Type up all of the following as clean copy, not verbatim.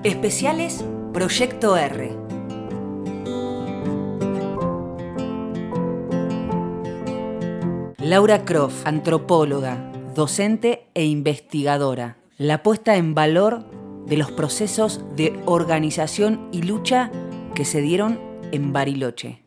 Especiales Proyecto R. Laura Croft, antropóloga, docente e investigadora. La puesta en valor de los procesos de organización y lucha que se dieron en Bariloche.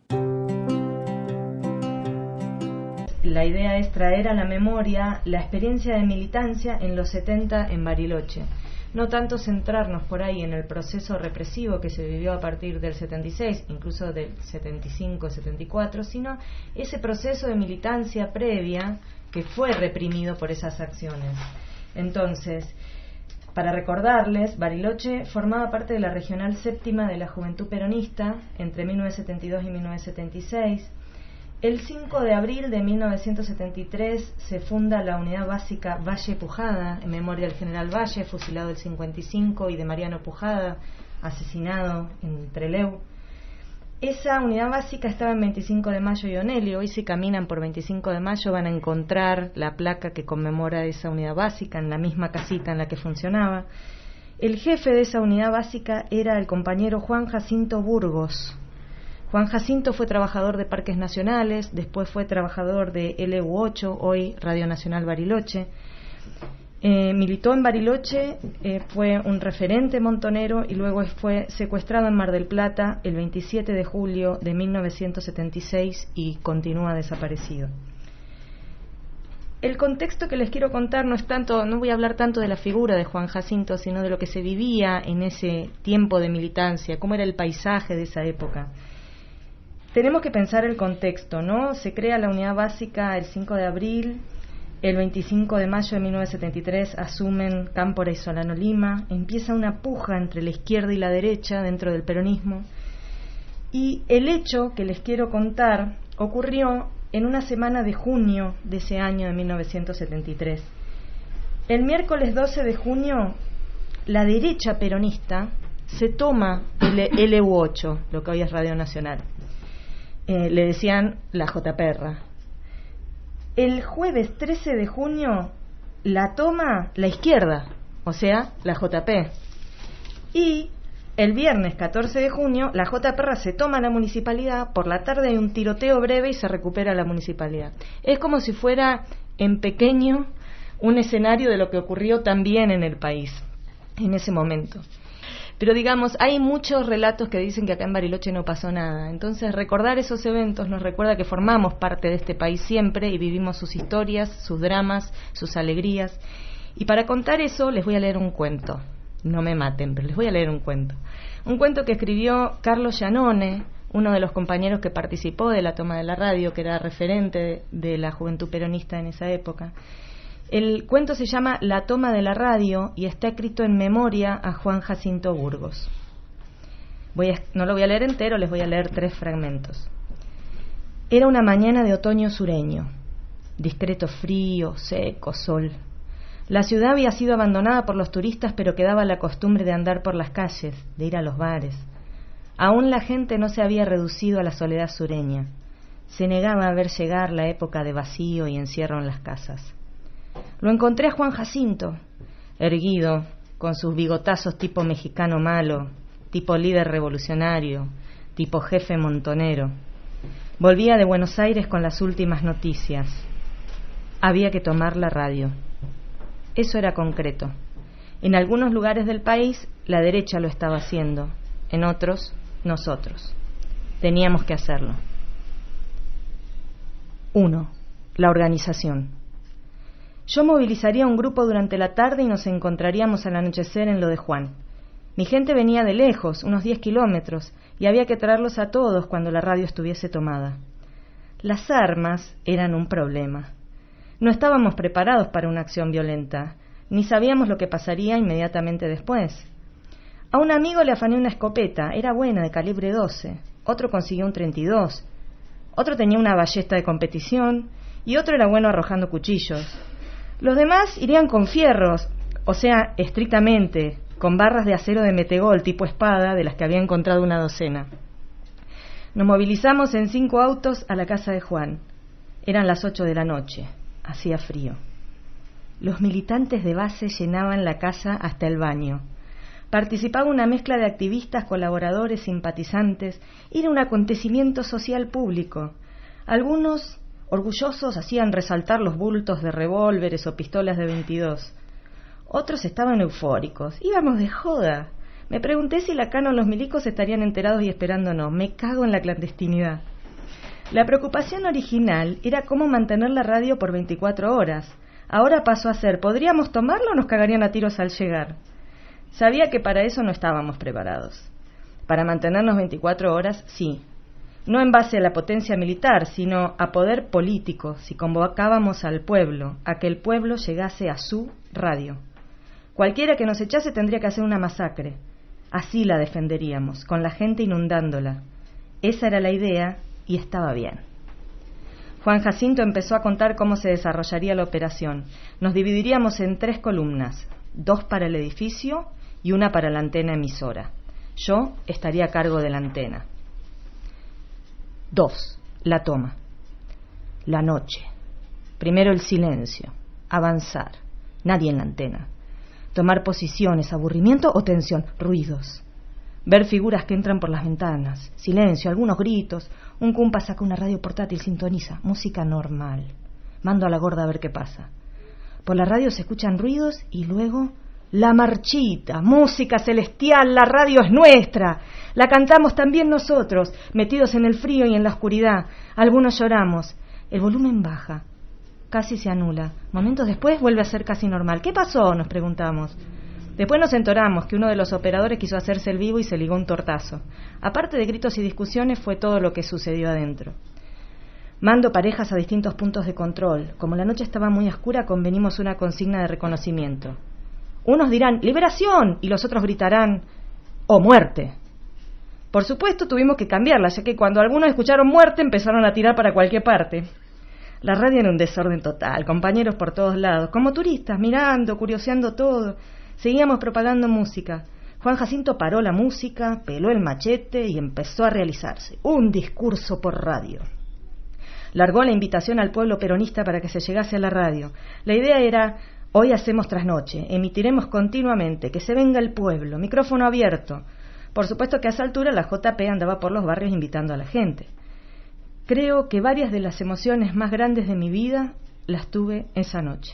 La idea es traer a la memoria la experiencia de militancia en los 70 en Bariloche. No tanto centrarnos por ahí en el proceso represivo que se vivió a partir del 76, incluso del 75-74, sino ese proceso de militancia previa que fue reprimido por esas acciones. Entonces, para recordarles, Bariloche formaba parte de la Regional Séptima de la Juventud Peronista entre 1972 y 1976. El 5 de abril de 1973 se funda la Unidad Básica Valle Pujada, en memoria del general Valle, fusilado el 55, y de Mariano Pujada, asesinado en Trelew. Esa unidad básica estaba en 25 de Mayo y Onelio. Hoy si caminan por 25 de Mayo van a encontrar la placa que conmemora esa unidad básica en la misma casita en la que funcionaba. El jefe de esa unidad básica era el compañero Juan Jacinto Burgos. Juan Jacinto fue trabajador de Parques Nacionales, después fue trabajador de LU8, hoy Radio Nacional Bariloche. Militó en Bariloche, fue un referente montonero y luego fue secuestrado en Mar del Plata el 27 de julio de 1976 y continúa desaparecido. El contexto que les quiero contar no voy a hablar tanto de la figura de Juan Jacinto, sino de lo que se vivía en ese tiempo de militancia, cómo era el paisaje de esa época. Tenemos que pensar el contexto, ¿no? Se crea la unidad básica el 5 de abril, el 25 de mayo de 1973 asumen Cámpora y Solano Lima, empieza una puja entre la izquierda y la derecha dentro del peronismo, y el hecho que les quiero contar ocurrió en una semana de junio de ese año de 1973. El miércoles 12 de junio, la derecha peronista se toma el LU8, lo que hoy es Radio Nacional. Le decían la JPerra. El jueves 13 de junio la toma la izquierda, o sea, la JP. Y el viernes 14 de junio la JPerra se toma la municipalidad, por la tarde hay un tiroteo breve y se recupera la municipalidad. Es como si fuera en pequeño un escenario de lo que ocurrió también en el país en ese momento. Pero digamos, hay muchos relatos que dicen que acá en Bariloche no pasó nada. Entonces, recordar esos eventos nos recuerda que formamos parte de este país siempre y vivimos sus historias, sus dramas, sus alegrías. Y para contar eso les voy a leer un cuento. No me maten, pero les voy a leer un cuento. Un cuento que escribió Carlos Giannone, uno de los compañeros que participó de la toma de la radio, que era referente de la juventud peronista en esa época. El cuento se llama La toma de la radio y está escrito en memoria a Juan Jacinto Burgos. No lo voy a leer entero, les voy a leer 3 fragmentos. Era una mañana de otoño sureño. Discreto frío, seco, sol. La ciudad había sido abandonada por los turistas, pero quedaba la costumbre de andar por las calles, de ir a los bares. Aún la gente no se había reducido a la soledad sureña. Se negaba a ver llegar la época de vacío y encierro en las casas. Lo encontré a Juan Jacinto, erguido, con sus bigotazos tipo mexicano malo, tipo líder revolucionario, tipo jefe montonero. Volvía de Buenos Aires con las últimas noticias. Había que tomar la radio. Eso era concreto. En algunos lugares del país la derecha lo estaba haciendo, en otros nosotros. Teníamos que hacerlo. 1. La organización. Yo movilizaría un grupo durante la tarde y nos encontraríamos al anochecer en lo de Juan. Mi gente venía de lejos, unos 10 kilómetros, y había que traerlos a todos cuando la radio estuviese tomada. Las armas eran un problema. No estábamos preparados para una acción violenta, ni sabíamos lo que pasaría inmediatamente después. A un amigo le afané una escopeta, era buena, de calibre 12. Otro consiguió un 32. Otro tenía una ballesta de competición, y otro era bueno arrojando cuchillos. Los demás irían con fierros, o sea, estrictamente, con barras de acero de metegol tipo espada, de las que había encontrado una docena. Nos movilizamos en 5 autos a la casa de Juan. Eran las 8 de la noche, hacía frío. Los militantes de base llenaban la casa hasta el baño. Participaba una mezcla de activistas, colaboradores, simpatizantes. Era un acontecimiento social público. Algunos, orgullosos, hacían resaltar los bultos de revólveres o pistolas de 22. Otros estaban eufóricos. Íbamos de joda. Me pregunté si Lacano o los milicos estarían enterados y esperándonos. Me cago en la clandestinidad. La preocupación original era cómo mantener la radio por 24 horas. Ahora pasó a ser, ¿podríamos tomarlo o nos cagarían a tiros al llegar? Sabía que para eso no estábamos preparados. Para mantenernos 24 horas, sí. No en base a la potencia militar, sino a poder político, si convocábamos al pueblo, a que el pueblo llegase a su radio. Cualquiera que nos echase tendría que hacer una masacre. Así la defenderíamos, con la gente inundándola. Esa era la idea y estaba bien. Juan Jacinto empezó a contar cómo se desarrollaría la operación. Nos dividiríamos en 3 columnas, 2 para el edificio y 1 para la antena emisora. Yo estaría a cargo de la antena. 2. La toma. La noche. Primero el silencio. Avanzar. Nadie en la antena. Tomar posiciones, aburrimiento o tensión. Ruidos. Ver figuras que entran por las ventanas. Silencio, algunos gritos. Un cumpa saca una radio portátil, sintoniza. Música normal. Mando a la gorda a ver qué pasa. Por la radio se escuchan ruidos y luego la marchita, música celestial, la radio es nuestra. La cantamos también nosotros, metidos en el frío y en la oscuridad. Algunos lloramos. El volumen baja. Casi se anula. Momentos después vuelve a ser casi normal. ¿Qué pasó?, nos preguntamos. Después nos enteramos que uno de los operadores quiso hacerse el vivo y se ligó un tortazo. Aparte de gritos y discusiones, fue todo lo que sucedió adentro. Mando parejas a distintos puntos de control. Como la noche estaba muy oscura, convenimos una consigna de reconocimiento. Unos dirán ¡liberación! Y los otros gritarán ¡o muerte! Por supuesto tuvimos que cambiarla, ya que cuando algunos escucharon muerte empezaron a tirar para cualquier parte. La radio era un desorden total, compañeros por todos lados, como turistas, mirando, curioseando todo. Seguíamos propagando música. Juan Jacinto paró la música, peló el machete y empezó a realizarse. Un discurso por radio. Largó la invitación al pueblo peronista para que se llegase a la radio. La idea era: hoy hacemos trasnoche, emitiremos continuamente, que se venga el pueblo, micrófono abierto. Por supuesto que a esa altura la JP andaba por los barrios invitando a la gente. Creo que varias de las emociones más grandes de mi vida las tuve esa noche.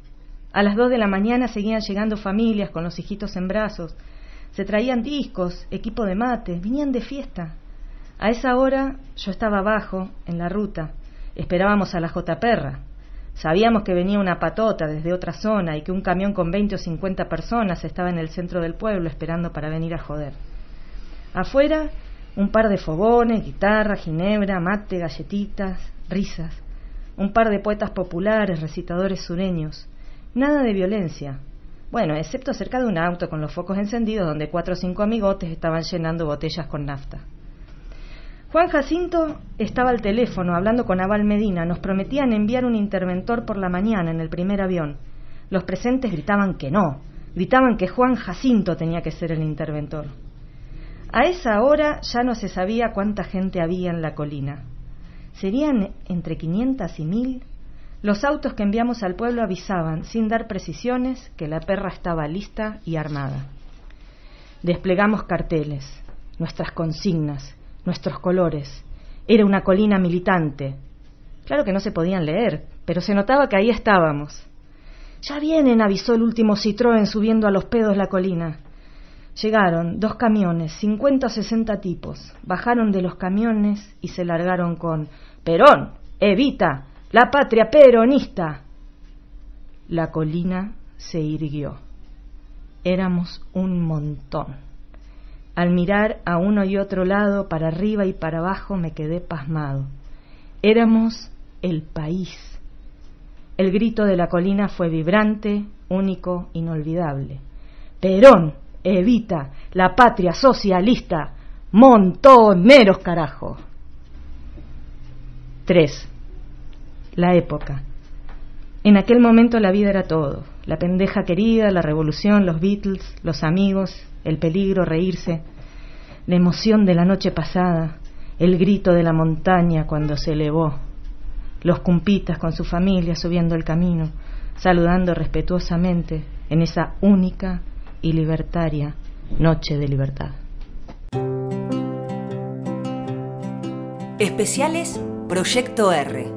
A las 2 de la mañana seguían llegando familias con los hijitos en brazos. Se traían discos, equipo de mate, venían de fiesta. A esa hora yo estaba abajo, en la ruta. Esperábamos a la JPerra. Sabíamos que venía una patota desde otra zona y que un camión con 20 o 50 personas estaba en el centro del pueblo esperando para venir a joder. Afuera, un par de fogones, guitarra, ginebra, mate, galletitas, risas. Un par de poetas populares, recitadores sureños. Nada de violencia. Bueno, excepto cerca de un auto con los focos encendidos donde 4 o 5 amigotes estaban llenando botellas con nafta. Juan Jacinto estaba al teléfono hablando con Abal Medina. Nos prometían enviar un interventor por la mañana en el primer avión. Los presentes gritaban que no. Gritaban que Juan Jacinto tenía que ser el interventor. A esa hora ya no se sabía cuánta gente había en la colina. ¿Serían entre 500 y 1000? Los autos que enviamos al pueblo avisaban, sin dar precisiones, que la perra estaba lista y armada. Desplegamos carteles, nuestras consignas, nuestros colores. Era una colina militante. Claro que no se podían leer, pero se notaba que ahí estábamos. «Ya vienen», avisó el último Citroën subiendo a los pedos la colina. Llegaron 2 camiones, 50 o 60 tipos. Bajaron de los camiones y se largaron con «Perón, Evita, la patria peronista». La colina se irguió. Éramos un montón. Al mirar a uno y otro lado, para arriba y para abajo, me quedé pasmado. Éramos el país. El grito de la colina fue vibrante, único, inolvidable. «Perón, Evita, la patria socialista, montoneros, carajo». 3. La época. En aquel momento la vida era todo. La pendeja querida, la revolución, los Beatles, los amigos, el peligro, reírse, la emoción de la noche pasada, el grito de la montaña cuando se elevó, los cumpitas con su familia subiendo el camino, saludando respetuosamente en esa única y libertaria Noche de libertad. Especiales Proyecto R.